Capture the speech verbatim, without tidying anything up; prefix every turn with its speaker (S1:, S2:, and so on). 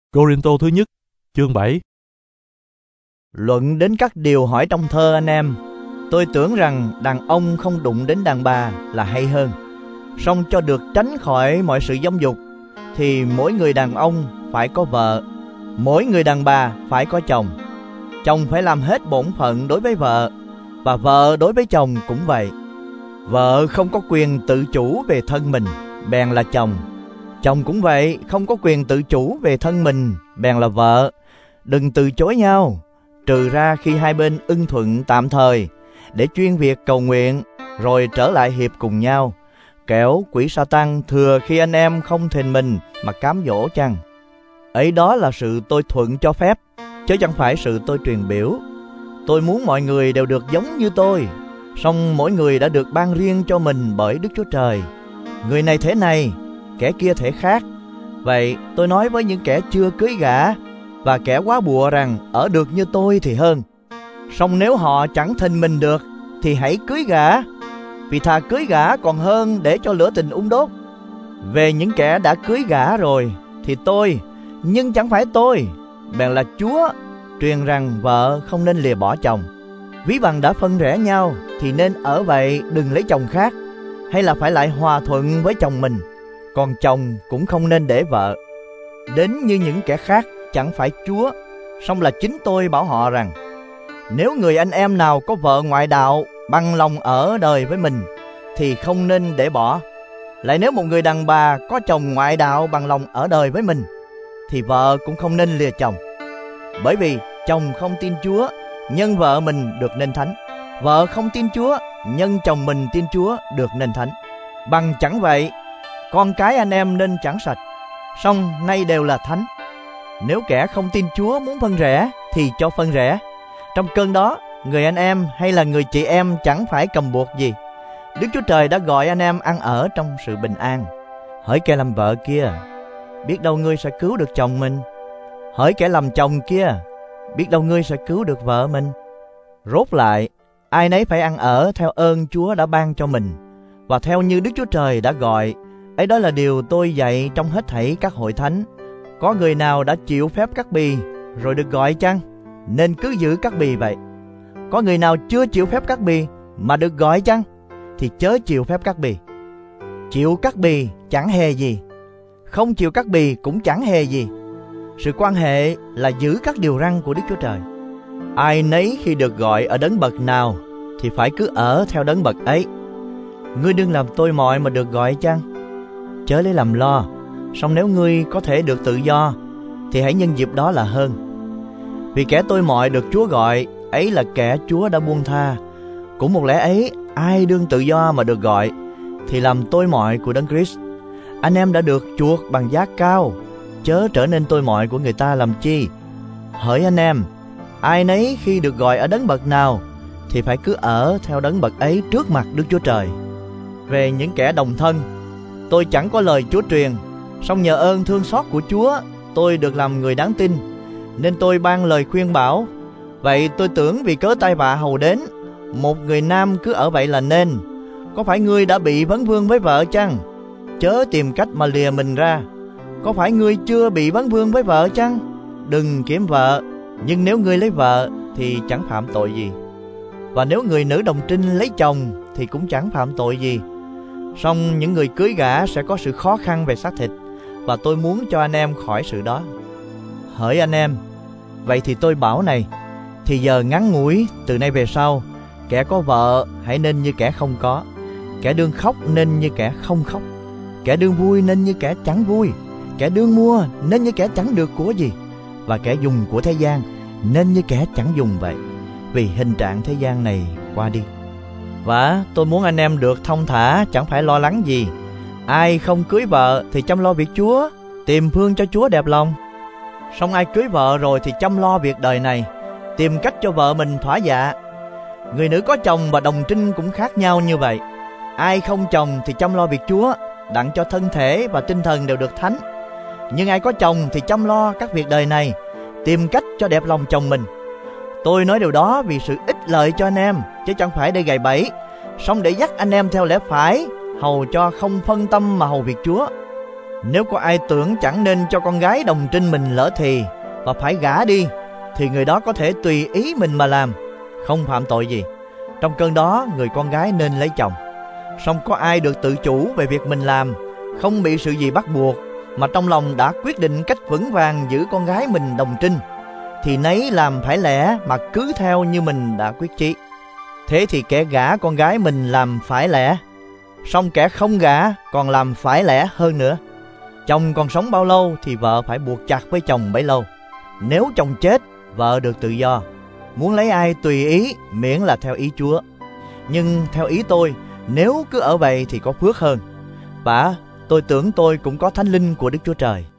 S1: Cô-rin-tô thứ nhất, chương bảy.
S2: Luận đến các điều hỏi trong thơ anh em, tôi tưởng rằng đàn ông không đụng đến đàn bà là hay hơn. Song cho được tránh khỏi mọi sự dâm dục, thì mỗi người đàn ông phải có vợ, mỗi người đàn bà phải có chồng. Chồng phải làm hết bổn phận đối với vợ, và vợ đối với chồng cũng vậy. Vợ không có quyền tự chủ về thân mình, bèn là chồng. Chồng cũng vậy, không có quyền tự chủ về thân mình, bèn là vợ. Đừng từ chối nhau, trừ ra khi hai bên ưng thuận tạm thời, để chuyên việc cầu nguyện, rồi trở lại hiệp cùng nhau. Kẻo quỷ Sa-tan thừa khi anh em không thềnh mình mà cám dỗ chăng. Ấy đó là sự tôi thuận cho phép, chứ chẳng phải sự tôi truyền biểu. Tôi muốn mọi người đều được giống như tôi, song mỗi người đã được ban riêng cho mình bởi Đức Chúa Trời. Người này thế này, kẻ kia thể khác. Vậy tôi nói với những kẻ chưa cưới gả và kẻ quá bụa rằng ở được như tôi thì hơn. Song nếu họ chẳng thình mình được thì hãy cưới gả, vì thà cưới gả còn hơn để cho lửa tình ung đốt. Về những kẻ đã cưới gả rồi thì tôi, nhưng chẳng phải tôi, bèn là Chúa, truyền rằng vợ không nên lìa bỏ chồng. Ví bằng đã phân rẽ nhau thì nên ở vậy, đừng lấy chồng khác, hay là phải lại hòa thuận với chồng mình. Còn chồng cũng không nên để vợ đến như những kẻ khác, chẳng phải Chúa, song là chính tôi bảo họ rằng, nếu người anh em nào có vợ ngoại đạo bằng lòng ở đời với mình thì không nên để bỏ. Lại nếu một người đàn bà có chồng ngoại đạo bằng lòng ở đời với mình thì vợ cũng không nên lìa chồng. Bởi vì chồng không tin Chúa, nhân vợ mình được nên thánh. Vợ không tin Chúa, nhân chồng mình tin Chúa được nên thánh. Bằng chẳng vậy, con cái anh em nên chẳng sạch, song nay đều là thánh. Nếu kẻ không tin Chúa muốn phân rẽ thì cho phân rẽ. Trong cơn đó, người anh em hay là người chị em chẳng phải cầm buộc gì. Đức Chúa Trời đã gọi anh em ăn ở trong sự bình an. Hỡi kẻ làm vợ kia, biết đâu ngươi sẽ cứu được chồng mình. Hỡi kẻ làm chồng kia, biết đâu ngươi sẽ cứu được vợ mình. Rốt lại, ai nấy phải ăn ở theo ơn Chúa đã ban cho mình, và theo như Đức Chúa Trời đã gọi. Ấy đó là điều tôi dạy trong hết thảy các hội thánh. Có người nào đã chịu phép cắt bì rồi được gọi chăng? Nên cứ giữ cắt bì vậy. Có người nào chưa chịu phép cắt bì mà được gọi chăng? Thì chớ chịu phép cắt bì. Chịu cắt bì chẳng hề gì, không chịu cắt bì cũng chẳng hề gì. Sự quan hệ là giữ các điều răn của Đức Chúa Trời. Ai nấy khi được gọi ở đấng bậc nào thì phải cứ ở theo đấng bậc ấy. Ngươi đừng làm tôi mọi mà được gọi chăng? Chớ lấy làm lo. Song nếu ngươi có thể được tự do thì hãy nhân dịp đó là hơn. Vì kẻ tôi mọi được Chúa gọi, ấy là kẻ Chúa đã buông tha. Cũng một lẽ ấy, ai đương tự do mà được gọi thì làm tôi mọi của Đấng Christ. Anh em đã được chuộc bằng giá cao, chớ trở nên tôi mọi của người ta làm chi. Hỡi anh em, ai nấy khi được gọi ở đấng bậc nào thì phải cứ ở theo đấng bậc ấy trước mặt Đức Chúa Trời. Về những kẻ đồng thân, tôi chẳng có lời Chúa truyền, song nhờ ơn thương xót của Chúa, tôi được làm người đáng tin, nên tôi ban lời khuyên bảo. Vậy tôi tưởng vì cớ tai vạ hầu đến, một người nam cứ ở vậy là nên. Có phải ngươi đã bị vấn vương với vợ chăng? Chớ tìm cách mà lìa mình ra. Có phải ngươi chưa bị vấn vương với vợ chăng? Đừng kiếm vợ, nhưng nếu ngươi lấy vợ thì chẳng phạm tội gì. Và nếu người nữ đồng trinh lấy chồng thì cũng chẳng phạm tội gì. Song những người cưới gả sẽ có sự khó khăn về xác thịt, và tôi muốn cho anh em khỏi sự đó. Hỡi anh em, vậy thì tôi bảo này, thì giờ ngắn ngủi từ nay về sau, kẻ có vợ hãy nên như kẻ không có, kẻ đương khóc nên như kẻ không khóc, kẻ đương vui nên như kẻ chẳng vui, kẻ đương mua nên như kẻ chẳng được của gì, và kẻ dùng của thế gian nên như kẻ chẳng dùng vậy, vì hình trạng thế gian này qua đi. Và tôi muốn anh em được thông thả, chẳng phải lo lắng gì. Ai không cưới vợ thì chăm lo việc Chúa, tìm phương cho Chúa đẹp lòng. Song ai cưới vợ rồi thì chăm lo việc đời này, tìm cách cho vợ mình thỏa dạ. Người nữ có chồng và đồng trinh cũng khác nhau như vậy. Ai không chồng thì chăm lo việc Chúa, đặng cho thân thể và tinh thần đều được thánh. Nhưng ai có chồng thì chăm lo các việc đời này, tìm cách cho đẹp lòng chồng mình. Tôi nói điều đó vì sự ích lợi cho anh em, chứ chẳng phải để gài bẫy, song để dắt anh em theo lẽ phải, hầu cho không phân tâm mà hầu việc Chúa. Nếu có ai tưởng chẳng nên cho con gái đồng trinh mình lỡ thì và phải gả đi, thì người đó có thể tùy ý mình mà làm, không phạm tội gì. Trong cơn đó người con gái nên lấy chồng. Song có ai được tự chủ về việc mình làm, không bị sự gì bắt buộc, mà trong lòng đã quyết định cách vững vàng giữ con gái mình đồng trinh, thì nấy làm phải lẽ mà cứ theo như mình đã quyết chí. Thế thì kẻ gả con gái mình làm phải lẽ, song kẻ không gả còn làm phải lẽ hơn nữa. Chồng còn sống bao lâu thì vợ phải buộc chặt với chồng bấy lâu. Nếu chồng chết, vợ được tự do, muốn lấy ai tùy ý, miễn là theo ý Chúa. Nhưng theo ý tôi, nếu cứ ở vậy thì có phước hơn. Và tôi tưởng tôi cũng có thánh linh của Đức Chúa Trời.